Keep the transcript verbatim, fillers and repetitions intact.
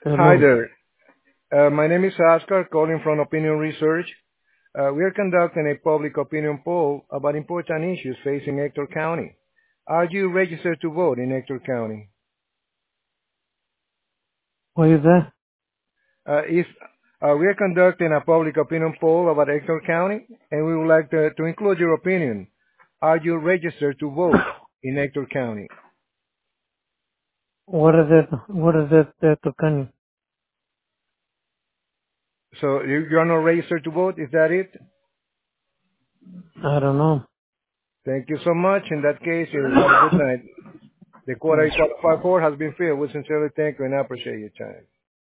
Hi Hello. there. Uh, my name is Oscar, calling from Opinion Research. Uh, we are conducting a public opinion poll about important issues facing Ector County. Are you registered to vote in Ector County? What is that? Uh, if, uh, we are conducting a public opinion poll about Ector County, and we would like to, to include your opinion. Are you registered to vote in Ector County? What is it? What is it that Tocani? So you, you are not registered to vote, is that it? I don't know. Thank you so much. In that case, you have a good night. The quota you qualify for has been filled. We sincerely thank you and appreciate your time.